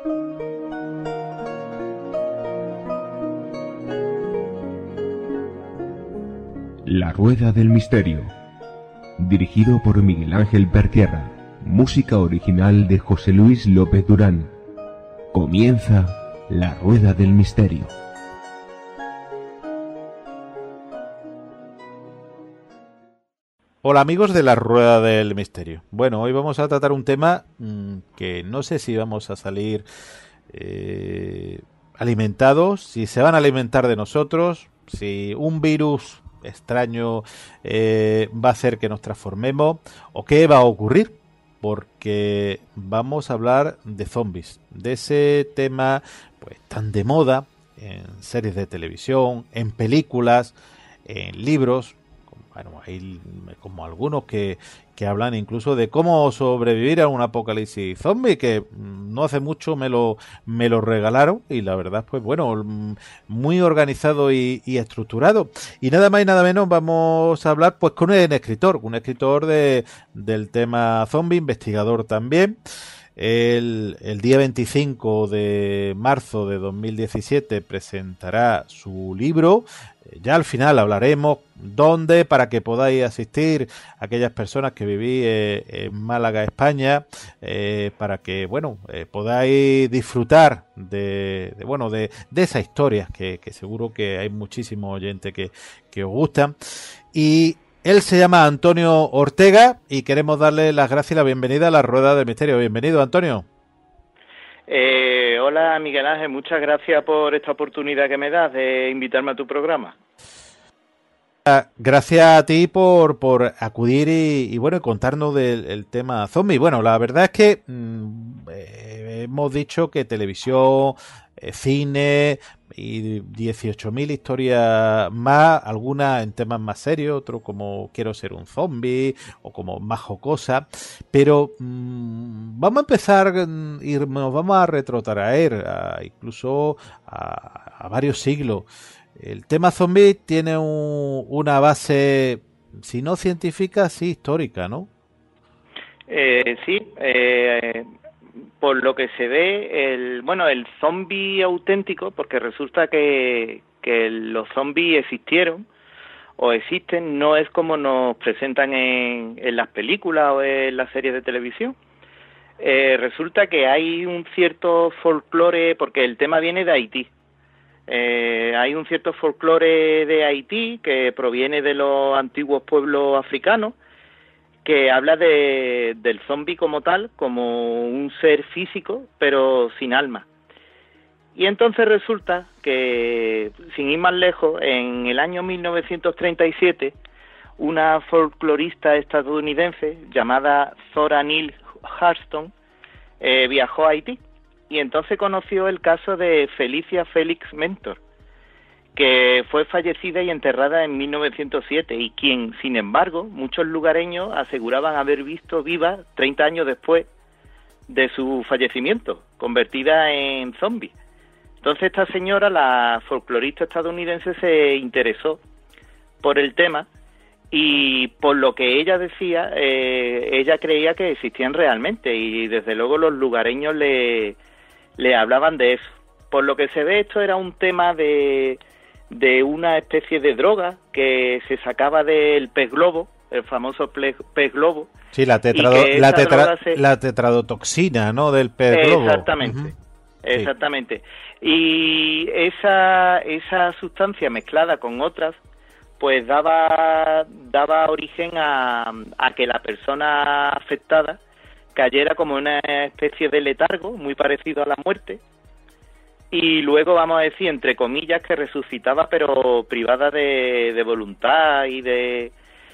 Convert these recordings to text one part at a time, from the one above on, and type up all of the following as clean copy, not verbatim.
La Rueda del Misterio, dirigido por Miguel Ángel Pertierra, música original de José Luis López Durán. Comienza La Rueda del Misterio. Hola amigos de La Rueda del Misterio. Bueno, hoy vamos a tratar un tema que no sé si vamos a salir alimentados, si se van a alimentar de nosotros, si un virus extraño va a hacer que nos transformemos o qué va a ocurrir, porque vamos a hablar de zombies, de ese tema pues tan de moda en series de televisión, en películas, en libros. Bueno, hay como algunos que hablan incluso de cómo sobrevivir a un apocalipsis zombie, que no hace mucho me lo regalaron y la verdad, pues bueno, muy organizado y estructurado. Y nada más y nada menos vamos a hablar pues con un escritor del tema zombie, investigador también. El día 25 de marzo de 2017 presentará su libro. Ya al final hablaremos dónde, para que podáis asistir aquellas personas que vivís en Málaga, España, para que bueno podáis disfrutar de esas historias que seguro que hay muchísimos oyentes que os gustan. Y él se llama Antonio Ortega y queremos darle las gracias y la bienvenida a La Rueda del Misterio. Bienvenido, Antonio. Hola, Miguel Ángel. Muchas gracias por esta oportunidad que me das de invitarme a tu programa. Gracias a ti por acudir y bueno, contarnos del tema zombie. Bueno, la verdad es que hemos dicho que televisión, cine y 18.000 historias más, algunas en temas más serios, otro como Quiero ser un zombie o como más jocosa, pero vamos a empezar y nos vamos a retrotraer incluso a varios siglos. El tema zombie tiene una base, si no científica, sí histórica, ¿no? Sí, por lo que se ve, el zombie auténtico, porque resulta que los zombies existieron o existen, no es como nos presentan en las películas o en las series de televisión. Resulta que hay un cierto folclore, porque el tema viene de Haití. Hay un cierto folclore de Haití que proviene de los antiguos pueblos africanos, que habla del zombi como tal, como un ser físico, pero sin alma. Y entonces resulta que, sin ir más lejos, en el año 1937, una folclorista estadounidense llamada Zora Neale Hurston viajó a Haití. Y entonces conoció el caso de Felicia Félix Mentor, que fue fallecida y enterrada en 1907 y quien, sin embargo, muchos lugareños aseguraban haber visto viva 30 años después de su fallecimiento, convertida en zombie. Entonces esta señora, la folclorista estadounidense, se interesó por el tema y por lo que ella decía, ella creía que existían realmente y desde luego los lugareños le hablaban de eso. Por lo que se ve, esto era un tema de una especie de droga que se sacaba del pez globo, el famoso pez globo. Sí, la tetradotoxina, ¿no?, del pez globo. Exactamente, exactamente. Y esa sustancia mezclada con otras, pues daba origen a que la persona afectada cayera como una especie de letargo muy parecido a la muerte y luego, vamos a decir, entre comillas, que resucitaba pero privada de voluntad y de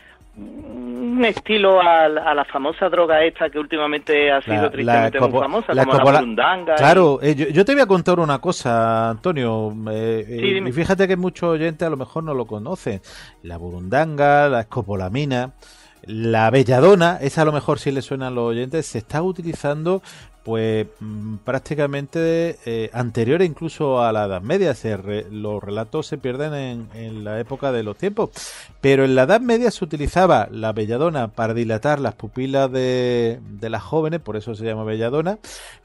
un estilo a la famosa droga esta que últimamente ha sido tristemente muy famosa, como la burundanga. Claro, yo te voy a contar una cosa, Antonio, y fíjate que muchos oyentes a lo mejor no lo conocen. La burundanga, la escopolamina, la belladona, esa a lo mejor sí le suena a los oyentes, se está utilizando pues prácticamente anterior incluso a la Edad Media. Los relatos se pierden en la época de los tiempos, pero en la Edad Media se utilizaba la belladona para dilatar las pupilas de las jóvenes, por eso se llama belladona,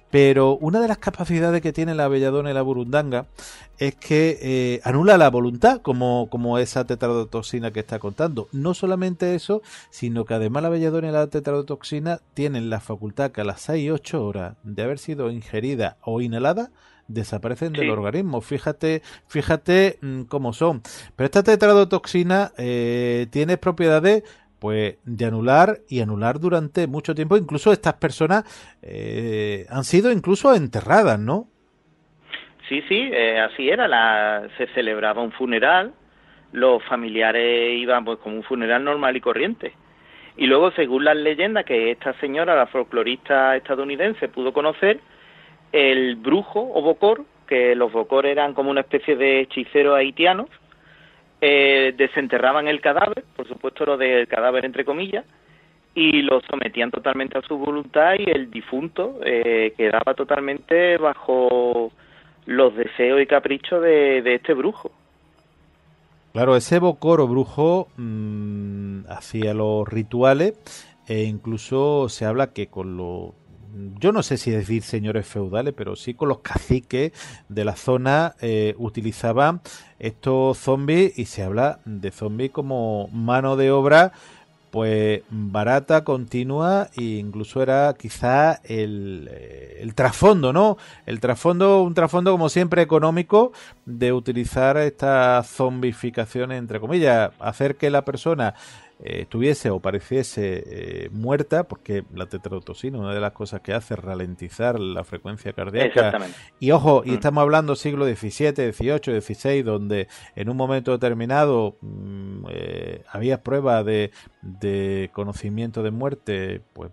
Pero una de las capacidades que tiene la belladona y la burundanga es que anula la voluntad, como esa tetrodotoxina que está contando. No solamente eso, sino que además la belladona y la tetrodotoxina tienen la facultad que a las 6-8 horas de haber sido ingerida o inhalada desaparecen del organismo. Fíjate cómo son. Pero esta tetrodotoxina tiene propiedades pues de anular durante mucho tiempo. Incluso estas personas han sido incluso enterradas, ¿no? Sí, así era. Se celebraba un funeral, los familiares iban pues como un funeral normal y corriente. Y luego, según las leyendas que esta señora, la folclorista estadounidense, pudo conocer, el brujo o bokor, que los bokor eran como una especie de hechiceros haitianos, desenterraban el cadáver, por supuesto lo del cadáver entre comillas, y lo sometían totalmente a su voluntad y el difunto quedaba totalmente bajo los deseos y caprichos de este brujo. Claro, ese bokor o brujo hacía los rituales e incluso se habla que con los, yo no sé si decir señores feudales, pero sí con los caciques de la zona utilizaban estos zombies, y se habla de zombies como mano de obra pues barata, continua, e incluso era quizá el trasfondo, ¿no? Un trasfondo como siempre económico de utilizar esta zombificación, entre comillas, hacer que la persona estuviese o pareciese muerta, porque la tetrodotoxina, una de las cosas que hace es ralentizar la frecuencia cardíaca. Exactamente. Y ojo, y estamos hablando siglo XVII, XVIII, XVI, donde en un momento determinado había pruebas de conocimiento de muerte pues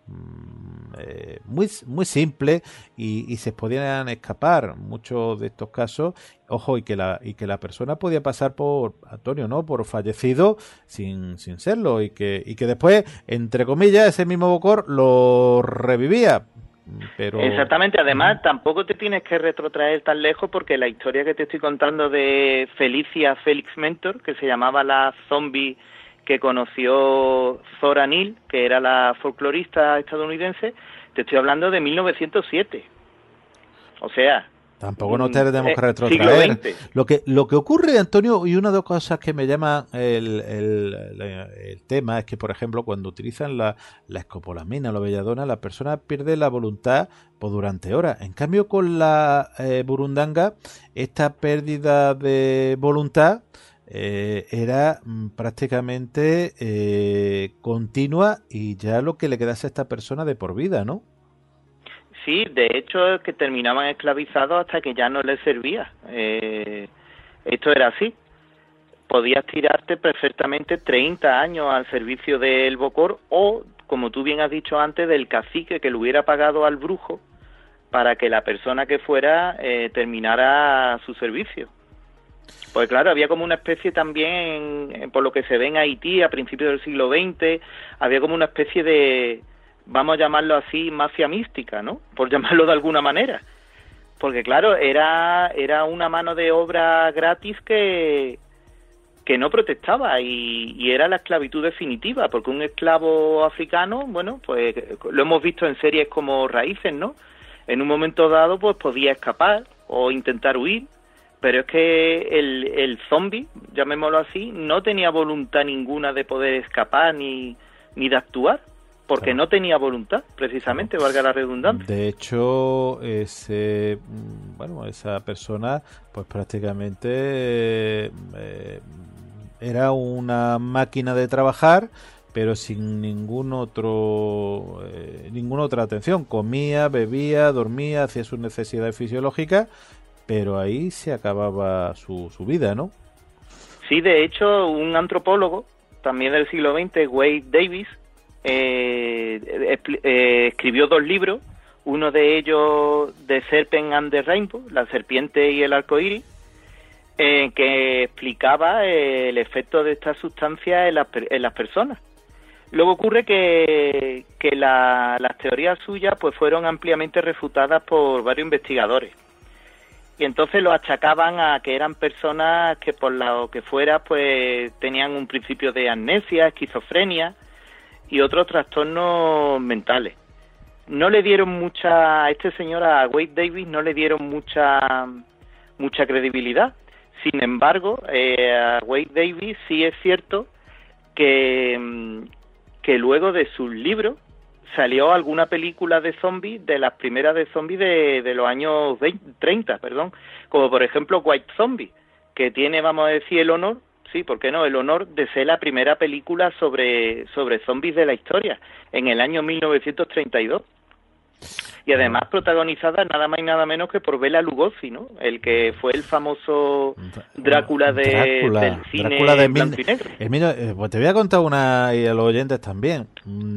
muy simple, y se podían escapar muchos de estos casos. Ojo, y que la persona podía pasar por, Antonio, ¿no?, por fallecido sin serlo, y que después, entre comillas, ese mismo bokor lo revivía. Pero exactamente, además tampoco te tienes que retrotraer tan lejos, porque la historia que te estoy contando de Felicia Felix Mentor, que se llamaba la zombie que conoció Zora Neale, que era la folclorista estadounidense, te estoy hablando de 1907. O sea, tampoco nos tenemos que retrotraer. Lo que ocurre, Antonio, y una de las cosas que me llama el tema es que, por ejemplo, cuando utilizan la escopolamina o la belladona, la persona pierde la voluntad pues, durante horas. En cambio, con la burundanga, esta pérdida de voluntad era prácticamente continua, y ya lo que le quedase a esta persona de por vida, ¿no? Sí, de hecho es que terminaban esclavizados hasta que ya no les servía. Esto era así. Podías tirarte perfectamente 30 años al servicio del bokor, o, como tú bien has dicho antes, del cacique que le hubiera pagado al brujo para que la persona que fuera terminara su servicio. Pues claro, había como una especie también, por lo que se ve en Haití a principios del siglo XX, había como una especie de, vamos a llamarlo así, mafia mística, ¿no?, por llamarlo de alguna manera. Porque claro, era una mano de obra gratis que no protestaba, y era la esclavitud definitiva, porque un esclavo africano, bueno, pues lo hemos visto en series como Raíces, ¿no? En un momento dado, pues podía escapar o intentar huir, pero es que el zombie, llamémoslo así, no tenía voluntad ninguna de poder escapar ni de actuar, porque no tenía voluntad, precisamente, valga la redundancia. De hecho, esa persona, pues prácticamente era una máquina de trabajar, pero sin ninguna otra atención. Comía, bebía, dormía, hacía sus necesidades fisiológicas, pero ahí se acababa su vida, ¿no? Sí, de hecho, un antropólogo, también del siglo XX, Wade Davis, escribió 2 libros, uno de ellos, The Serpent and the Rainbow, la serpiente y el arcoíris, que explicaba el efecto de esta sustancia en las personas. Luego ocurre que las teorías suyas pues fueron ampliamente refutadas por varios investigadores, y entonces lo achacaban a que eran personas que por lo que fuera pues tenían un principio de amnesia, esquizofrenia y otros trastornos mentales. no le dieron a este señor, a Wade Davis, no le dieron mucha credibilidad. Sin embargo, a Wade Davis sí es cierto que luego de sus libros salió alguna película de zombies, de las primeras de zombies de los años 30, como por ejemplo White Zombie, que tiene, vamos a decir, el honor, sí, ¿por qué no?, el honor de ser la primera película sobre zombies de la historia, en el año 1932. Y además protagonizada nada más y nada menos que por Bela Lugosi, ¿no? El que fue el famoso Drácula del cine Drácula de blanco y negro. Pues te voy a contar una, y a los oyentes también.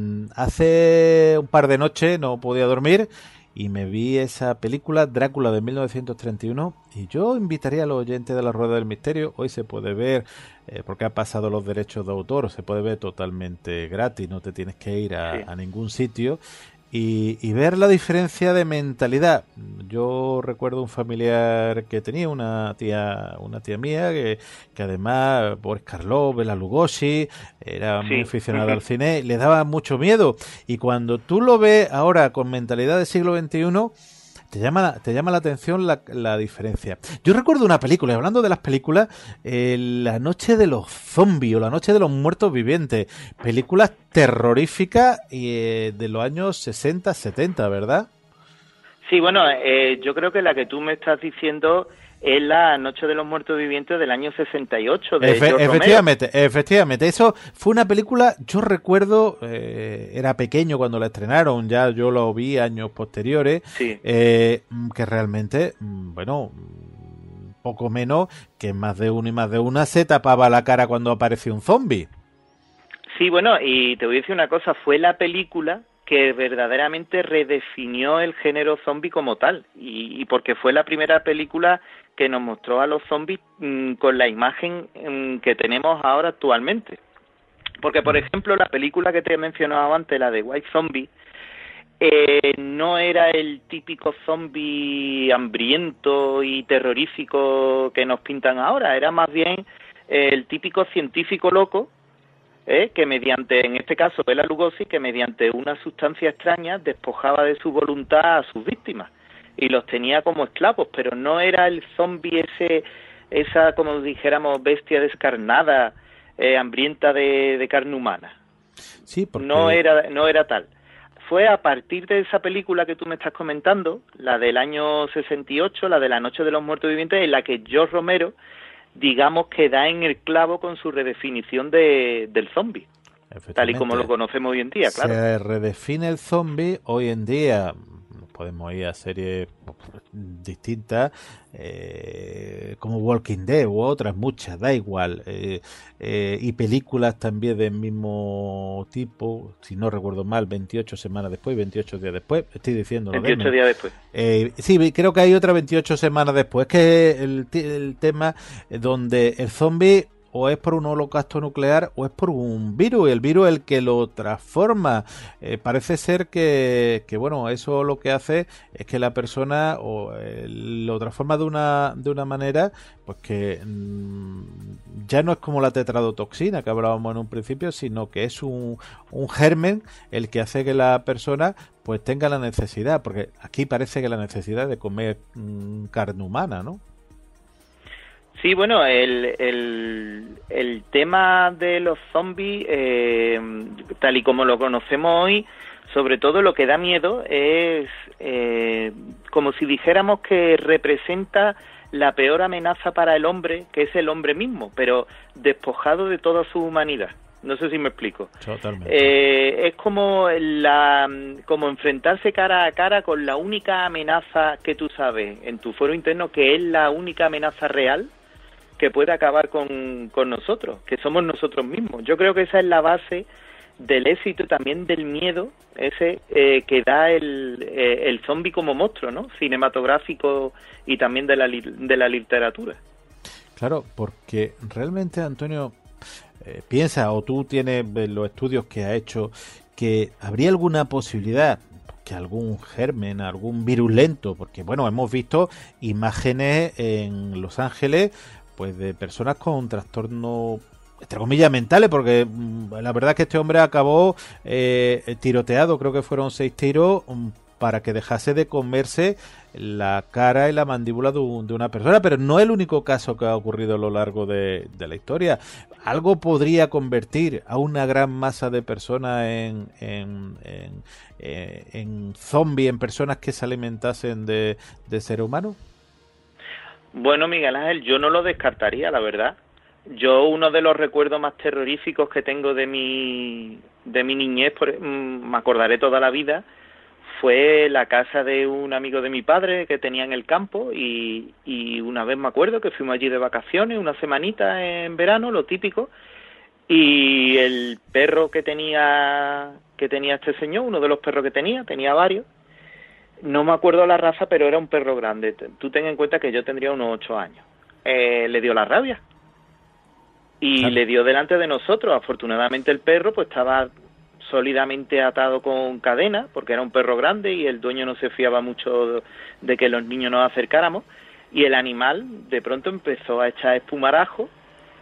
Hace un par de noches no podía dormir y me vi esa película, Drácula de 1931, y yo invitaría a los oyentes de La Rueda del Misterio. Hoy se puede ver, porque ha pasado los derechos de autor, se puede ver totalmente gratis, no te tienes que ir a ningún sitio. Y ver la diferencia de mentalidad. Yo recuerdo un familiar que tenía una tía mía que además Boris Karloff, Bela Lugosi, era muy aficionada al cine, le daba mucho miedo, y cuando tú lo ves ahora con mentalidad del siglo XXI, te llama la atención la diferencia. Yo recuerdo una película, y hablando de las películas, La Noche de los Zombies o La Noche de los Muertos Vivientes, películas terroríficas de los años 60, 70, ¿verdad? Sí, bueno, yo creo que la que tú me estás diciendo es La Noche de los Muertos Vivientes del año 68 de George Efectivamente, eso fue una película, yo recuerdo, era pequeño cuando la estrenaron, ya yo lo vi años posteriores, que realmente, bueno, poco menos que más de uno y más de una se tapaba la cara cuando apareció un zombie. Sí, bueno, y te voy a decir una cosa, fue la película que verdaderamente redefinió el género zombie como tal, y porque fue la primera película que nos mostró a los zombies con la imagen que tenemos ahora actualmente. Porque, por ejemplo, la película que te he mencionado antes, la de White Zombie, no era el típico zombie hambriento y terrorífico que nos pintan ahora, era más bien el típico científico loco, que mediante, en este caso Bela Lugosi, que mediante una sustancia extraña despojaba de su voluntad a sus víctimas y los tenía como esclavos, pero no era el zombie esa, como dijéramos, bestia descarnada, hambrienta de carne humana. Sí, porque... no era tal. Fue a partir de esa película que tú me estás comentando, la del año 68, la de La Noche de los Muertos Vivientes, en la que George Romero, digamos que da en el clavo con su redefinición del zombie, tal y como lo conocemos hoy en día, claro. Se redefine el zombie hoy en día. Podemos ir a series distintas, como Walking Dead u otras muchas, da igual, y películas también del mismo tipo, si no recuerdo mal, 28 semanas después, 28 días después, estoy diciendo 28 días después. Sí, creo que hay otra 28 semanas después, que el tema donde el zombie o es por un holocausto nuclear o es por un virus, el virus el que lo transforma. Parece ser que bueno, eso lo que hace es que la persona lo transforma de una manera pues que ya no es como la tetradotoxina que hablábamos en un principio, sino que es un germen el que hace que la persona pues tenga la necesidad, porque aquí parece que la necesidad de comer carne humana, ¿no? Sí, bueno, el tema de los zombies, tal y como lo conocemos hoy, sobre todo lo que da miedo es como si dijéramos que representa la peor amenaza para el hombre, que es el hombre mismo, pero despojado de toda su humanidad. No sé si me explico. Totalmente. Es como enfrentarse cara a cara con la única amenaza que tú sabes en tu fuero interno, que es la única amenaza real que puede acabar con nosotros, que somos nosotros mismos. Yo creo que esa es la base del éxito y también del miedo ese que da el zombie como monstruo, ¿no? Cinematográfico y también de la literatura. Claro, porque realmente, Antonio, piensa, o tú tienes los estudios que ha hecho, que habría alguna posibilidad que algún germen, algún virus lento, porque bueno, hemos visto imágenes en Los Ángeles pues de personas con trastorno entre comillas, mentales, porque la verdad es que este hombre acabó tiroteado, creo que fueron 6 tiros, para que dejase de comerse la cara y la mandíbula de una persona, pero no es el único caso que ha ocurrido a lo largo de la historia. Algo podría convertir a una gran masa de personas en zombies, en personas que se alimentasen de seres humanos. Bueno, Miguel Ángel, yo no lo descartaría, la verdad. Yo uno de los recuerdos más terroríficos que tengo de mi niñez, me acordaré toda la vida, fue la casa de un amigo de mi padre que tenía en el campo y una vez me acuerdo que fuimos allí de vacaciones, una semanita en verano, lo típico, y el perro que tenía este señor, uno de los perros que tenía varios, no me acuerdo la raza, pero era un perro grande. Tú ten en cuenta que yo tendría unos 8 años. Le dio la rabia y le dio delante de nosotros. Afortunadamente el perro pues estaba sólidamente atado con cadena, porque era un perro grande y el dueño no se fiaba mucho de que los niños nos acercáramos, y el animal de pronto empezó a echar espumarajo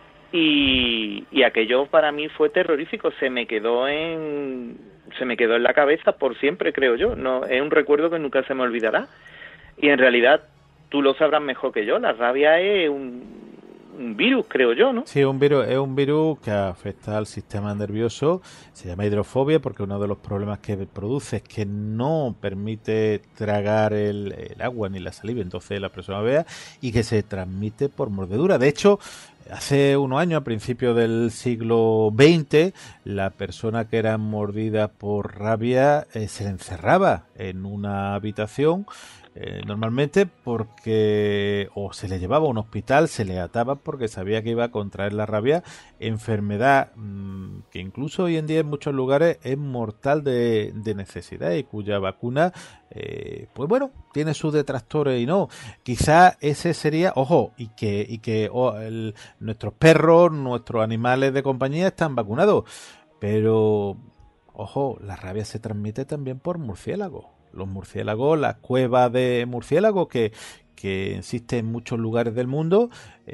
y aquello para mí fue terrorífico. Se me quedó en la cabeza por siempre, creo yo. No, es un recuerdo que nunca se me olvidará, y en realidad tú lo sabrás mejor que yo, la rabia es un virus, creo yo, ¿no? Sí, es un virus que afecta al sistema nervioso, se llama hidrofobia porque uno de los problemas que produce es que no permite tragar el agua ni la saliva, entonces la persona vea, y que se transmite por mordedura. De hecho, hace unos años, a principios del siglo XX, la persona que era mordida por rabia se le encerraba en una habitación, normalmente porque o se le llevaba a un hospital, se le ataba porque sabía que iba a contraer la rabia, enfermedad que incluso hoy en día en muchos lugares es mortal de necesidad y cuya vacuna pues bueno, tiene sus detractores y no. Quizá ese sería, ojo, y que nuestros perros, nuestros animales de compañía están vacunados, pero ojo, la rabia se transmite también por murciélagos. Los murciélagos, las cuevas de murciélagos que existen en muchos lugares del mundo,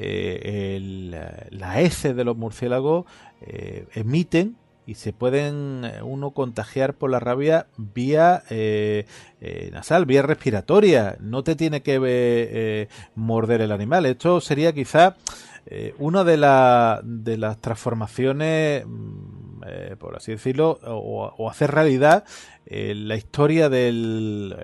las heces de los murciélagos emiten y se pueden uno contagiar por la rabia vía nasal, vía respiratoria. No te tiene que morder el animal. Esto sería quizá una de las transformaciones, por así decirlo, o hacer realidad la historia del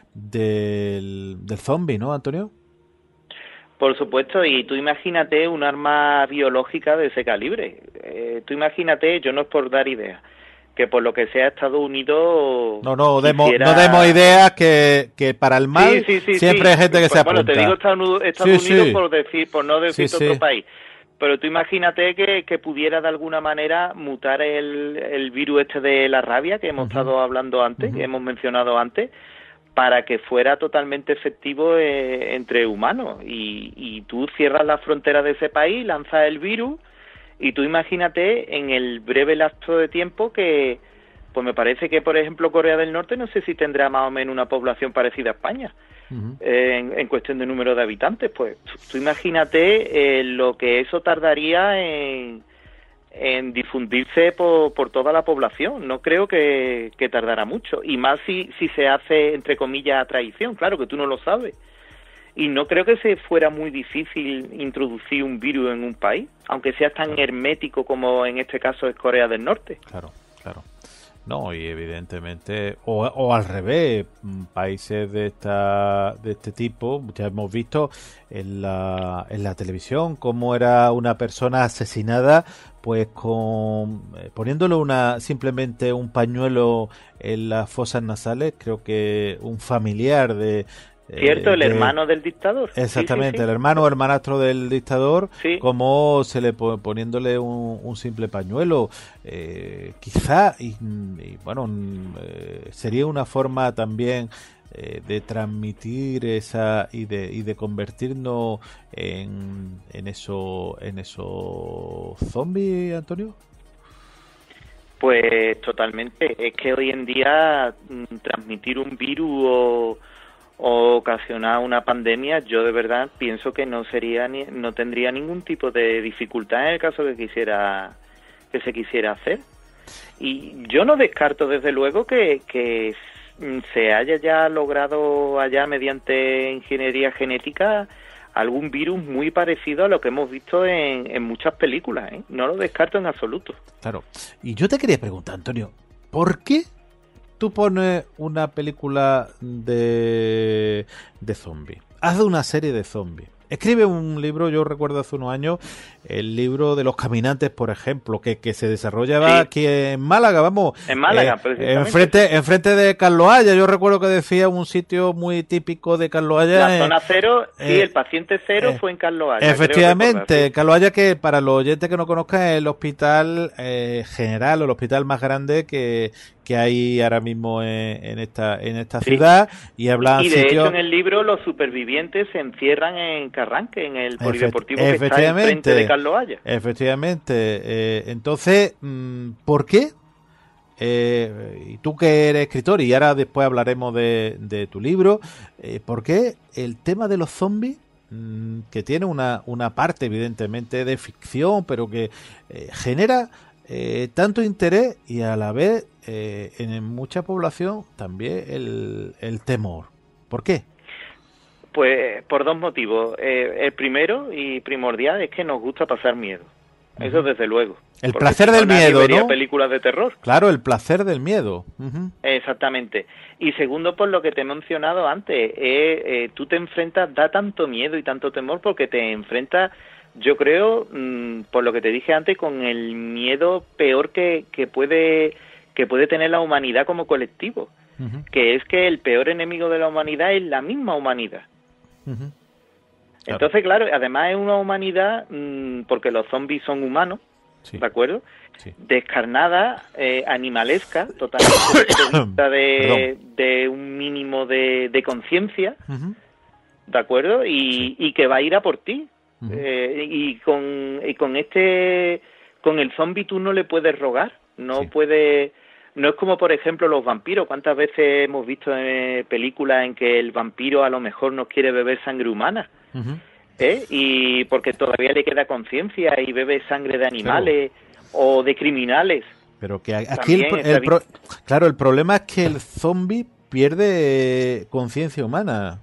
zombie, ¿no, Antonio? Por supuesto, y tú imagínate un arma biológica de ese calibre. Tú imagínate, yo no es por dar ideas, que por lo que sea Estados Unidos... No demos ideas que para el mal siempre hay gente que se apunta. Bueno, te digo Estados Unidos por no decir otro país. Pero tú imagínate que pudiera de alguna manera mutar el virus este de la rabia que hemos estado hablando antes, que hemos mencionado antes, para que fuera totalmente efectivo entre humanos. Y tú cierras las fronteras de ese país, lanzas el virus, y tú imagínate en el breve lapso de tiempo que, pues me parece que, por ejemplo, Corea del Norte no sé si tendrá más o menos una población parecida a España. En cuestión de número de habitantes, pues tú imagínate lo que eso tardaría en difundirse por toda la población. No creo que tardará mucho, y más si se hace, entre comillas, a traición, claro que tú no lo sabes, y no creo que se fuera muy difícil introducir un virus en un país, aunque sea tan hermético como en este caso es Corea del Norte. Claro. No, y evidentemente, o al revés, países de este tipo, ya hemos visto en la televisión cómo era una persona asesinada, pues poniéndole simplemente un pañuelo en las fosas nasales. Creo que un familiar Cierto, el hermano del dictador. Exactamente, sí. El hermano o hermanastro del dictador, sí. Como poniéndole un simple pañuelo. Quizá, y bueno, sería una forma también de transmitir esa y de convertirnos en esos zombies, Antonio. Pues totalmente. Es que hoy en día transmitir un virus o ocasionar una pandemia, yo de verdad pienso que no tendría ningún tipo de dificultad en el caso que se quisiera hacer. Y yo no descarto desde luego que se haya ya logrado allá mediante ingeniería genética algún virus muy parecido a lo que hemos visto en muchas películas, ¿eh? No lo descarto en absoluto. Claro. Y yo te quería preguntar, Antonio, ¿por qué tú pones una película de zombies? Haz una serie de zombies. Escribe un libro, yo recuerdo hace unos años, el libro de Los Caminantes, por ejemplo, que se desarrollaba aquí en Málaga, vamos. En Málaga, precisamente. Enfrente de Carlos Haya. Yo recuerdo que decía un sitio muy típico de Carlos Haya. La zona cero, sí, el paciente cero fue en Carlos Haya. Efectivamente, Carlos Haya, que para los oyentes que no conozcan es el hospital general o el hospital más grande que hay ahora mismo en esta ciudad, y hablan de hecho en el libro los supervivientes se encierran en Carranque, en el polideportivo que está enfrente de Carlos Haya. Efectivamente. Entonces, ¿por qué? Y tú que eres escritor, y ahora después hablaremos de tu libro, ¿por qué el tema de los zombies, que tiene una parte evidentemente de ficción, pero que genera tanto interés y a la vez en mucha población también el temor? ¿Por qué? Pues por dos motivos. El primero y primordial es que nos gusta pasar miedo. Eso desde luego. El placer del miedo, ¿no? Películas de terror. Claro, el placer del miedo. Exactamente. Y segundo, por lo que te he mencionado antes, tú te enfrentas, da tanto miedo y tanto temor porque te enfrentas, yo creo, por lo que te dije antes, con el miedo peor que puede tener la humanidad como colectivo, que es que el peor enemigo de la humanidad es la misma humanidad. Claro. Entonces, claro, además es una humanidad, porque los zombies son humanos, sí. ¿De acuerdo? Sí. Descarnada, animalesca, totalmente de un mínimo de conciencia, ¿de acuerdo? Y que va a ir a por ti. Y con el zombie tú no le puedes rogar, no puedes. No es como, por ejemplo, los vampiros. ¿Cuántas veces hemos visto en películas en que el vampiro a lo mejor no quiere beber sangre humana? Y porque todavía le queda conciencia y bebe sangre de animales o de criminales. Pero que aquí claro, el problema es que el zombie pierde conciencia humana.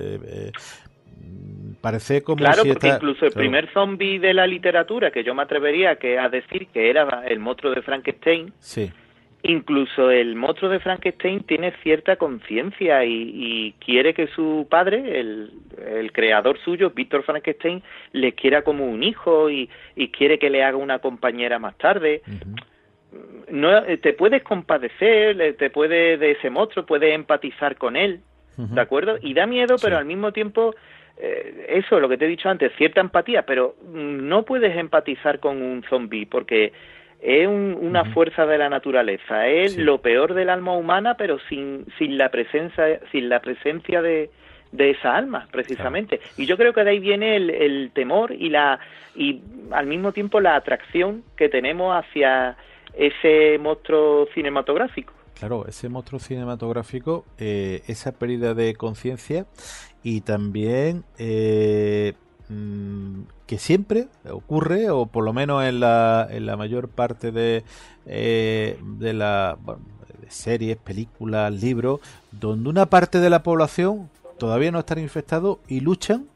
Parece como claro, si porque incluso el primer zombie de la literatura, que yo me atrevería a decir que era el monstruo de Frankenstein, sí. Incluso el monstruo de Frankenstein tiene cierta conciencia y quiere que su padre, el creador suyo, Víctor Frankenstein, le quiera como un hijo y quiere que le haga una compañera más tarde. No, te puedes compadecer, de ese monstruo, puedes empatizar con él, ¿de acuerdo? Y da miedo, pero al mismo tiempo, eso, lo que te he dicho antes, cierta empatía, pero no puedes empatizar con un zombie porque es una fuerza de la naturaleza, es lo peor del alma humana, pero sin la presencia de esa alma, precisamente. Claro. Y yo creo que de ahí viene el temor y al mismo tiempo la atracción que tenemos hacia ese monstruo cinematográfico. Claro, ese monstruo cinematográfico, esa pérdida de conciencia y también que siempre ocurre, o por lo menos en la mayor parte de series, películas, libros, donde una parte de la población todavía no están infectados y luchan.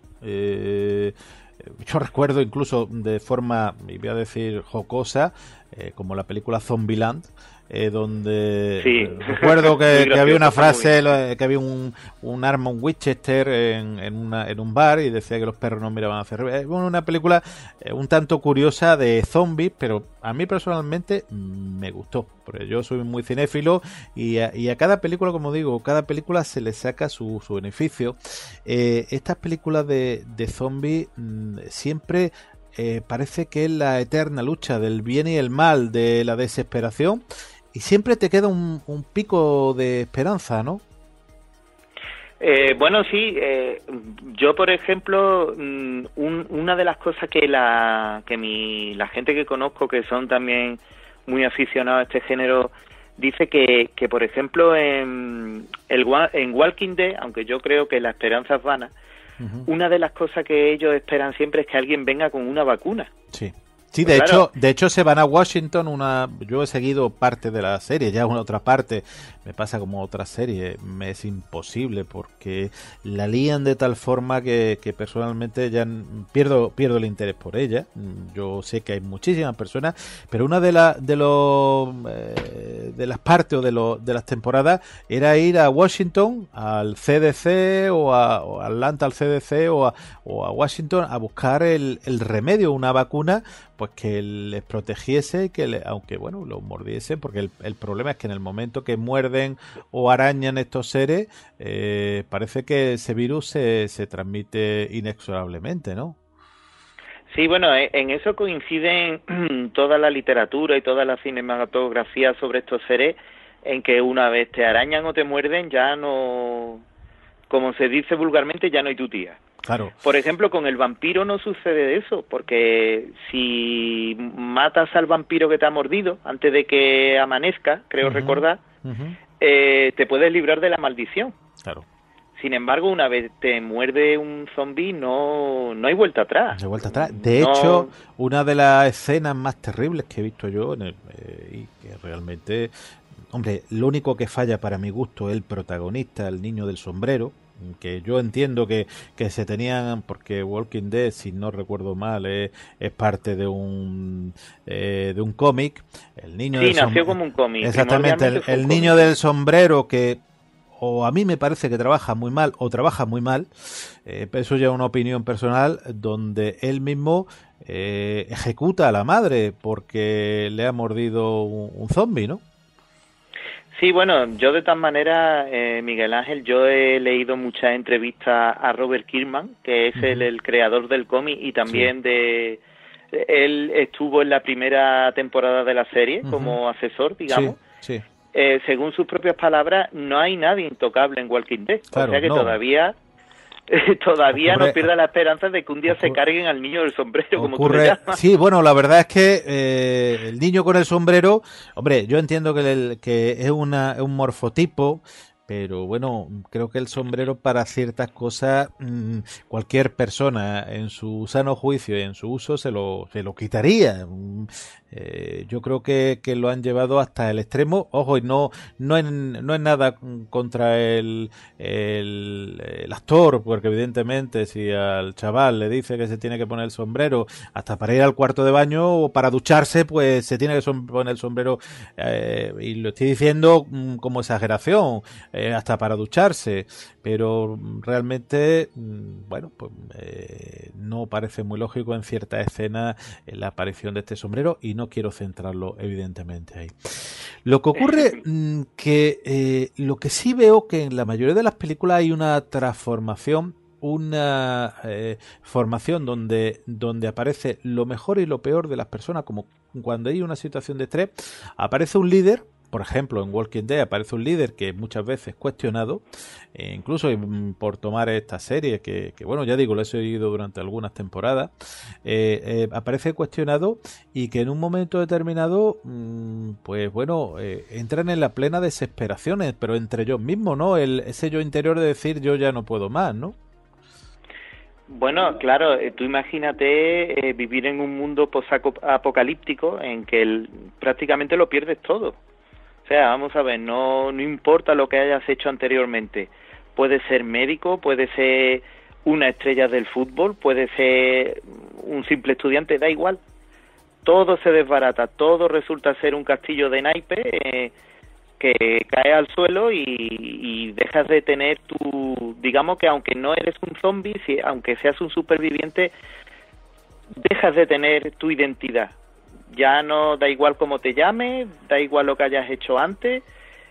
Yo recuerdo incluso de forma, voy a decir, jocosa, como la película Zombieland, donde recuerdo que había una frase, que había un arma, un Winchester en un bar, y decía que los perros no miraban hacia arriba. Bueno, una película un tanto curiosa de zombies, pero a mí personalmente me gustó, porque yo soy muy cinéfilo y a cada película, como digo, cada película se le saca su beneficio. Estas películas de zombies siempre parece que es la eterna lucha del bien y el mal, de la desesperación, y siempre te queda un pico de esperanza, ¿no? Bueno, sí. Yo, por ejemplo, una de las cosas que la gente que conozco, que son también muy aficionados a este género, dice que por ejemplo, en Walking Dead, aunque yo creo que la esperanza es vana, una de las cosas que ellos esperan siempre es que alguien venga con una vacuna. Sí. Sí, de hecho se van a Washington. Yo he seguido parte de la serie, ya una otra parte me pasa como otra serie, me es imposible porque la lían de tal forma que personalmente ya pierdo el interés por ella. Yo sé que hay muchísimas personas, pero una de las partes o de las temporadas era ir a Washington, al CDC o a Atlanta al CDC o a Washington a buscar el remedio, una vacuna, pues que les protegiese y que aunque bueno los mordiesen, porque el problema es que en el momento que muerden o arañan estos seres, parece que ese virus se transmite inexorablemente, ¿no? Sí, bueno, en eso coinciden toda la literatura y toda la cinematografía sobre estos seres, en que una vez te arañan o te muerden, ya no, como se dice vulgarmente, ya no hay tu tía. Claro. Por ejemplo, con el vampiro no sucede eso, porque si matas al vampiro que te ha mordido antes de que amanezca, creo recordar, te puedes librar de la maldición. Claro. Sin embargo, una vez te muerde un zombie, no hay vuelta atrás. No hay vuelta atrás. De hecho, una de las escenas más terribles que he visto yo, y que realmente, hombre, lo único que falla para mi gusto es el protagonista, el niño del sombrero, que yo entiendo que se tenían, porque Walking Dead, si no recuerdo mal, es parte de un cómic. El niño nació como un cómic. Exactamente, el niño del sombrero, que o a mí me parece que trabaja muy mal o trabaja muy mal, eso ya es una opinión personal, donde él mismo ejecuta a la madre porque le ha mordido un zombie, ¿no? Sí, bueno, yo de tal manera, Miguel Ángel, yo he leído muchas entrevistas a Robert Kirkman, que es el creador del cómic y también él estuvo en la primera temporada de la serie como asesor, digamos. Sí. Según sus propias palabras, no hay nadie intocable en Walking Dead. Claro, o sea que todavía no pierda la esperanza de que un día se carguen al niño del sombrero, como tú le llamas. Sí, bueno, la verdad es que el niño con el sombrero, hombre, yo entiendo que es un morfotipo, pero bueno, creo que el sombrero para ciertas cosas, cualquier persona en su sano juicio y en su uso se lo quitaría. Yo creo que lo han llevado hasta el extremo. Ojo, y no es nada contra el actor, porque evidentemente si al chaval le dice que se tiene que poner el sombrero hasta para ir al cuarto de baño o para ducharse, pues se tiene que poner el sombrero, y lo estoy diciendo como exageración, hasta para ducharse, pero realmente, bueno, pues no parece muy lógico en cierta escena la aparición de este sombrero, y no quiero centrarlo evidentemente ahí. Lo que ocurre lo que sí veo que en la mayoría de las películas hay una transformación, una formación donde aparece lo mejor y lo peor de las personas, como cuando hay una situación de estrés, aparece un líder. Por ejemplo, en Walking Dead aparece un líder que muchas veces es cuestionado, incluso por tomar esta serie, que bueno, ya digo, lo he seguido durante algunas temporadas, aparece cuestionado, y que en un momento determinado, pues bueno, entran en la plena desesperación, pero entre ellos mismos, ¿no? Ese yo interior de decir, yo ya no puedo más, ¿no? Bueno, claro, tú imagínate vivir en un mundo posapocalíptico en que prácticamente lo pierdes todo. O sea, vamos a ver, no importa lo que hayas hecho anteriormente. Puede ser médico, puede ser una estrella del fútbol, puede ser un simple estudiante, da igual. Todo se desbarata, todo resulta ser un castillo de naipes que cae al suelo y dejas de tener digamos que aunque no eres un zombie, aunque seas un superviviente, dejas de tener tu identidad. Ya no da igual cómo te llames, da igual lo que hayas hecho antes,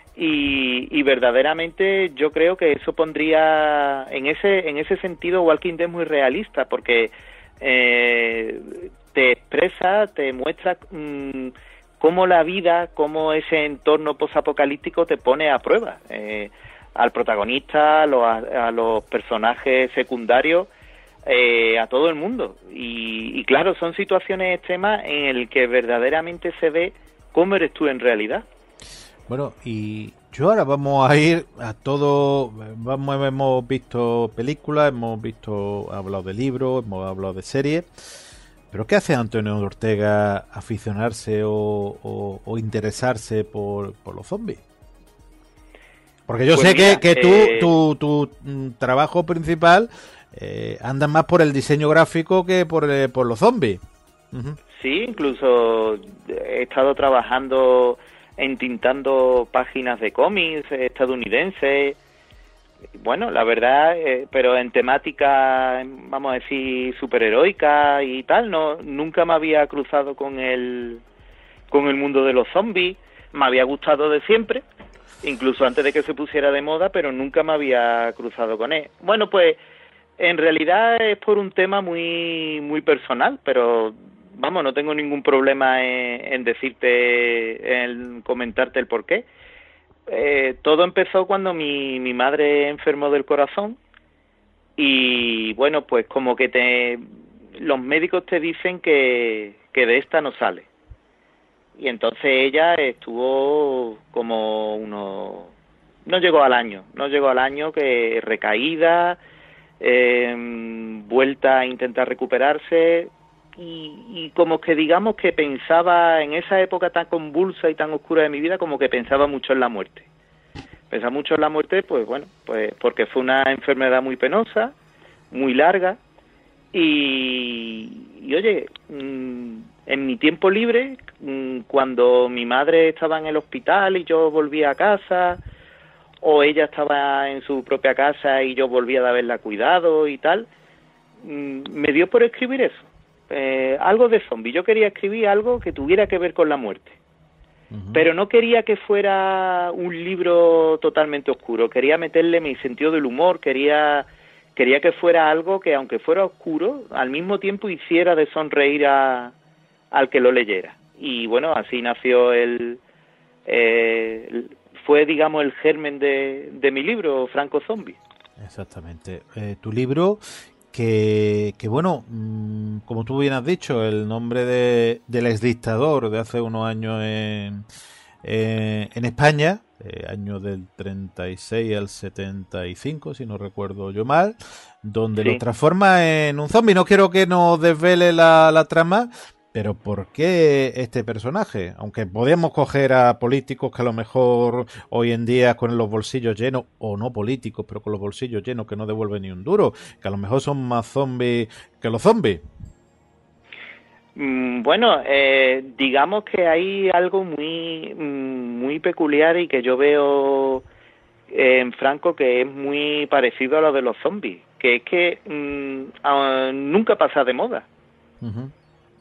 y verdaderamente yo creo que eso pondría en ese sentido Walking Dead muy realista, porque te expresa, te muestra cómo la vida, cómo ese entorno posapocalíptico te pone a prueba, al protagonista, a los personajes secundarios, a todo el mundo, y claro, son situaciones extremas en el que verdaderamente se ve cómo eres tú en realidad. Bueno, y yo ahora vamos a ir a todo, hemos visto películas, hablado de libros, hemos hablado de series, pero ¿qué hace Antonio Ortega aficionarse o interesarse por los zombies? Porque yo Pues sé mira, que tu trabajo principal anda más por el diseño gráfico que por los zombies. Uh-huh. Sí, incluso he estado trabajando entintando páginas de cómics estadounidenses. Bueno, la verdad, pero en temática, vamos a decir, superheroica y tal, nunca me había cruzado con el mundo de los zombies. Me había gustado de siempre, incluso antes de que se pusiera de moda, pero nunca me había cruzado con él. Bueno, pues en realidad es por un tema muy muy personal, pero vamos, no tengo ningún problema en decirte, en comentarte el porqué. Todo empezó cuando mi madre enfermó del corazón y bueno, pues como que los médicos te dicen que de esta no sale. Y entonces ella estuvo como no llegó al año que recaída, vuelta a intentar recuperarse y como que digamos que pensaba en esa época tan convulsa y tan oscura de mi vida, como que pensaba mucho en la muerte. Pensaba mucho en la muerte, pues bueno, pues porque fue una enfermedad muy penosa, muy larga y oye, en mi tiempo libre, cuando mi madre estaba en el hospital y yo volvía a casa, o ella estaba en su propia casa y yo volvía de haberla cuidado y tal, me dio por escribir eso, algo de zombie. Yo quería escribir algo que tuviera que ver con la muerte, pero no quería que fuera un libro totalmente oscuro, quería meterle mi sentido del humor, quería que fuera algo que, aunque fuera oscuro, al mismo tiempo hiciera de sonreír al que lo leyera. Y bueno, así nació fue, digamos, el germen de mi libro, Franco Zombie. Exactamente. Tu libro, que bueno, como tú bien has dicho, el nombre del exdictador de hace unos años en España, año del 36 al 75, si no recuerdo yo mal, donde Sí. lo transforma en un zombie. No quiero que nos desvele la trama, pero ¿por qué este personaje? Aunque podemos coger a políticos que a lo mejor hoy en día con los bolsillos llenos, o no políticos, pero con los bolsillos llenos que no devuelven ni un duro, que a lo mejor son más zombies que los zombies. Bueno, digamos que hay algo muy muy peculiar y que yo veo en Franco que es muy parecido a lo de los zombies, que es que nunca pasa de moda. Uh-huh.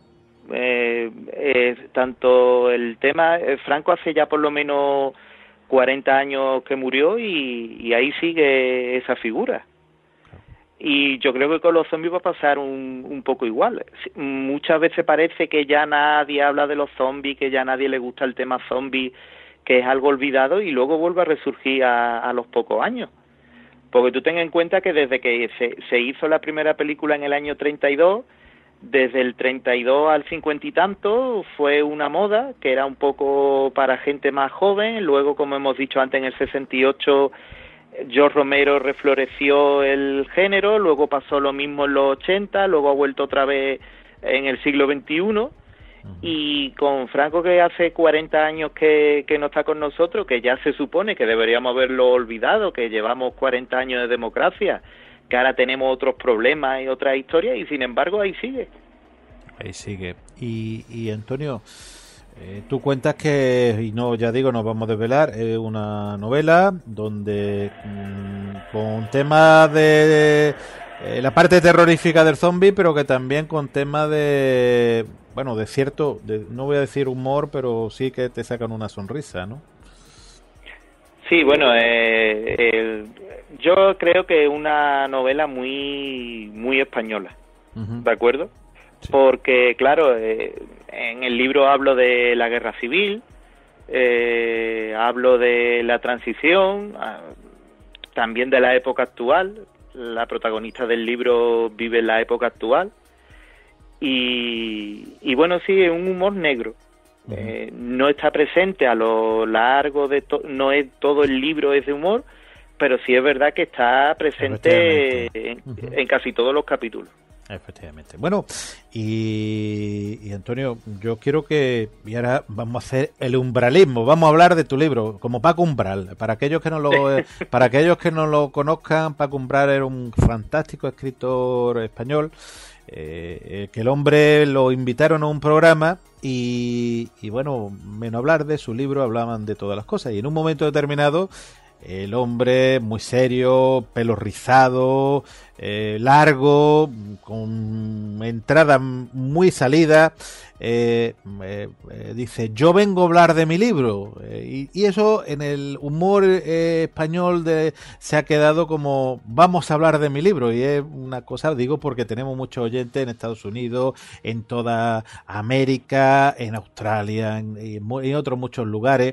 Tanto el tema, Franco hace ya por lo menos 40 años que murió y ahí sigue esa figura. Y yo creo que con los zombies va a pasar un poco igual. Muchas veces parece que ya nadie habla de los zombies, que ya nadie le gusta el tema zombie, que es algo olvidado y luego vuelve a resurgir a los pocos años. Porque tú ten en cuenta que desde que se hizo la primera película en el año 32, desde el 32 al 50 y tanto fue una moda que era un poco para gente más joven. Luego, como hemos dicho antes, en el 68 George Romero refloreció el género, luego pasó lo mismo en los 80, luego ha vuelto otra vez en el siglo XXI, y con Franco, que hace 40 años que no está con nosotros, que ya se supone que deberíamos haberlo olvidado, que llevamos 40 años de democracia, que ahora tenemos otros problemas y otras historias, y sin embargo ahí sigue. Ahí sigue. Y Antonio, tú cuentas que, y no, ya digo, nos vamos a desvelar, es una novela donde con temas de la parte terrorífica del zombie, pero que también con temas de, bueno, de cierto, no voy a decir humor, pero sí que te sacan una sonrisa, ¿no? Sí, bueno, yo creo que es una novela muy muy española, ¿de acuerdo? Sí. Porque, claro, en el libro hablo de la guerra civil, hablo de la transición, también de la época actual. La protagonista del libro vive en la época actual. Y bueno, sí, es un humor negro. No está presente a lo largo de no es todo el libro es de humor, pero sí es verdad que está presente en casi todos los capítulos. Efectivamente. Bueno, y Antonio, yo quiero que, y ahora vamos a hacer el umbralismo, vamos a hablar de tu libro, como Paco Umbral. Para aquellos que no lo conozcan, Paco Umbral era un fantástico escritor español, que el hombre lo invitaron a un programa y bueno, menos hablar de su libro, hablaban de todas las cosas, y en un momento determinado el hombre muy serio, pelo rizado, largo, con entrada muy salida, dice: yo vengo a hablar de mi libro, y eso en el humor español se ha quedado como vamos a hablar de mi libro, y es una cosa, digo, porque tenemos muchos oyentes en Estados Unidos, en toda América, en Australia, en otros muchos lugares.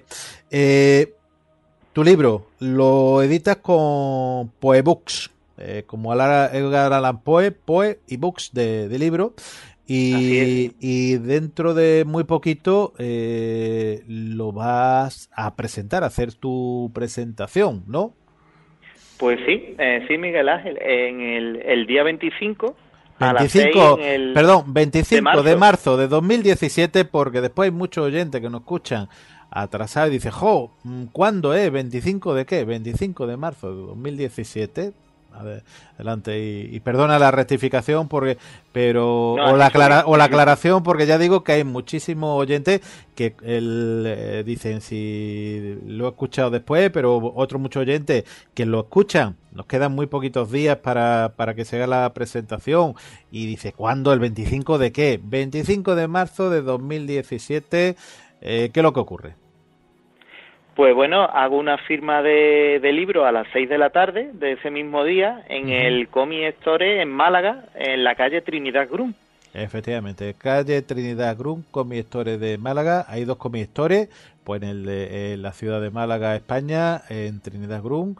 Tu libro lo editas con Poebooks, como Edgar Allan Poe y Books de libro, y dentro de muy poquito lo vas a presentar, a hacer tu presentación, ¿no? Pues sí, Miguel Ángel, en el día 25... 25 de marzo de 2017, porque después hay muchos oyentes que nos escuchan atrasado y dice: jo, ¿cuándo es? ¿25 de qué? 25 de marzo de 2017. Adelante, y perdona la rectificación pero la aclaración, porque ya digo que hay muchísimos oyentes que dicen si lo he escuchado después, pero otros muchos oyentes que lo escuchan. Nos quedan muy poquitos días para que se haga la presentación y dice: ¿cuándo? ¿El 25 de qué? 25 de marzo de 2017. ¿Qué es lo que ocurre? Pues bueno, hago una firma de libro a las 6 de la tarde de ese mismo día en el Comic Store en Málaga, en la calle Trinidad Grun. Efectivamente, calle Trinidad Grun, Comic Store de Málaga. Hay dos Comic Store, pues en la ciudad de Málaga, España, en Trinidad Grun.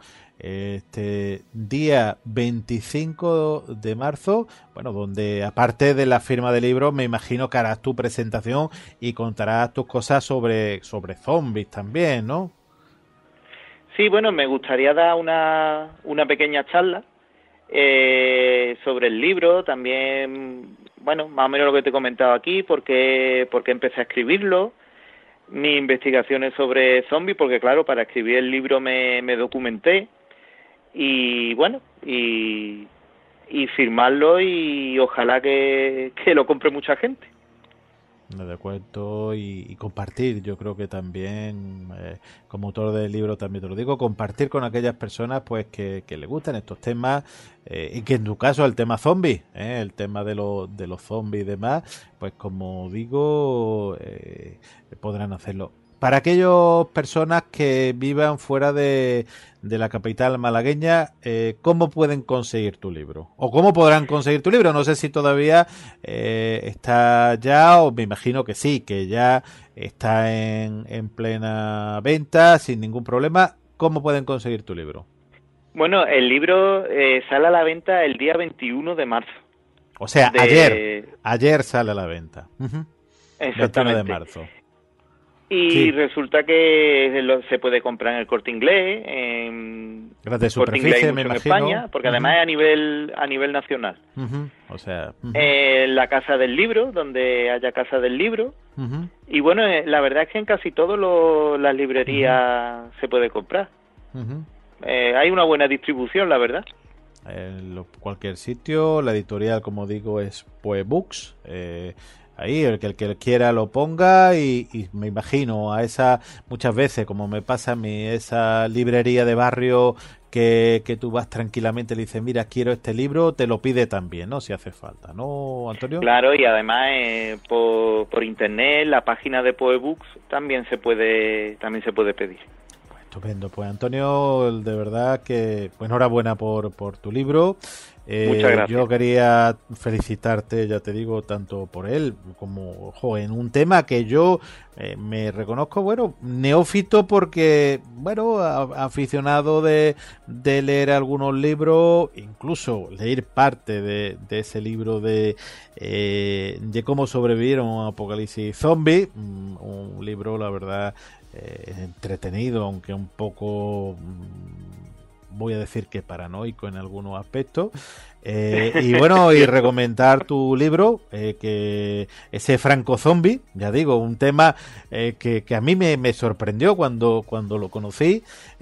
Día 25 de marzo, bueno, donde aparte de la firma de libros, me imagino que harás tu presentación y contarás tus cosas sobre zombies también, ¿no? Sí, bueno, me gustaría dar una pequeña charla sobre el libro, también, bueno, más o menos lo que te he comentado aquí, porque empecé a escribirlo, mis investigaciones sobre zombies, porque claro, para escribir el libro me documenté, y bueno, y firmarlo, y ojalá que lo compre mucha gente. De acuerdo, y compartir, yo creo que también, como autor del libro también te lo digo, compartir con aquellas personas pues que le gustan estos temas, y que en tu caso el tema zombie, el tema de los zombies y demás, pues como digo, podrán hacerlo. Para aquellas personas que vivan fuera de la capital malagueña, ¿cómo pueden conseguir tu libro? ¿O cómo podrán conseguir tu libro? No sé si todavía está ya, o me imagino que sí, que ya está en plena venta, sin ningún problema. ¿Cómo pueden conseguir tu libro? Bueno, el libro sale a la venta el día 21 de marzo. O sea, ayer sale a la venta. Exactamente. 21 de marzo. Y sí, resulta que se puede comprar en el Corte Inglés, en Corte Inglés me imagino, en España, porque además es a nivel nacional. O sea, en la Casa del Libro, donde haya Casa del Libro. Y bueno, la verdad es que en casi todas las librerías se puede comprar. Hay una buena distribución, la verdad. En cualquier sitio, la editorial, como digo, es Poebooks. Ahí el que quiera lo ponga, y me imagino a esa, muchas veces, como me pasa a mí, esa librería de barrio que tú vas tranquilamente, le dices: mira, quiero este libro, te lo pide también, ¿no? Si hace falta, ¿no, Antonio? Claro, y además por internet, la página de Poebooks también se puede pedir. Estupendo. Pues Antonio, de verdad que pues enhorabuena por tu libro. Muchas gracias. Yo quería felicitarte, ya te digo, tanto por él como en un tema que yo me reconozco, bueno, neófito porque, bueno, aficionado de leer algunos libros, incluso leer parte de ese libro de cómo sobrevivir a un apocalipsis zombie, un libro, la verdad, entretenido, aunque un poco... voy a decir que paranoico en algunos aspectos. Y bueno, y recomendar tu libro, que ese Franco Zombie, ya digo, un tema que a mí me sorprendió cuando lo conocí,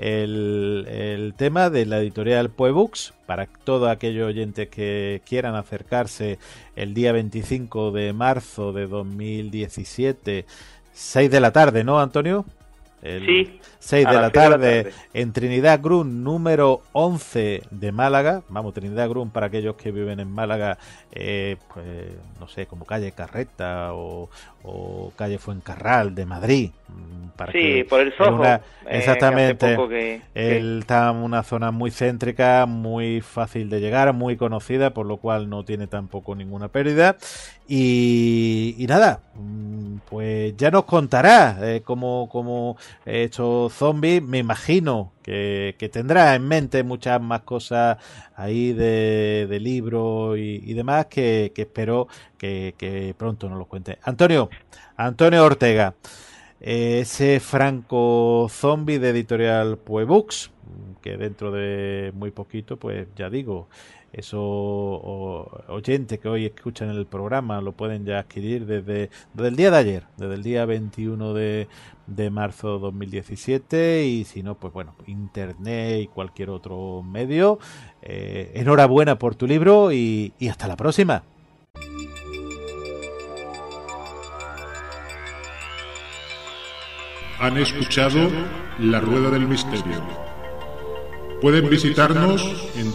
el tema de la editorial Poebooks, para todos aquellos oyentes que quieran acercarse el día 25 de marzo de 2017, 6 de la tarde, ¿no, Antonio? Sí, 6 de la tarde en Trinidad Grun número 11 de Málaga. Vamos, Trinidad Grun, para aquellos que viven en Málaga, pues no sé, como calle Carreta o calle Fuencarral de Madrid. Para sí, que por el Soho. Exactamente. Él está en una zona muy céntrica, muy fácil de llegar, muy conocida, por lo cual no tiene tampoco ninguna pérdida. Y nada, pues ya nos contará cómo estos zombies, me imagino que tendrá en mente muchas más cosas ahí de libros y demás que espero que pronto nos los cuente. Antonio Ortega, ese Franco Zombie de editorial Poebooks, que dentro de muy poquito, pues ya digo, esos oyentes que hoy escuchan el programa lo pueden ya adquirir desde el día de ayer, desde el día 21 de marzo de 2017, y si no, pues bueno, internet y cualquier otro medio. Enhorabuena por tu libro y hasta la próxima. Han escuchado La Rueda del Misterio. Pueden visitarnos en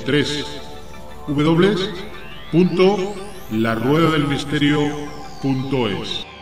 www.laruedadelmisterio.es.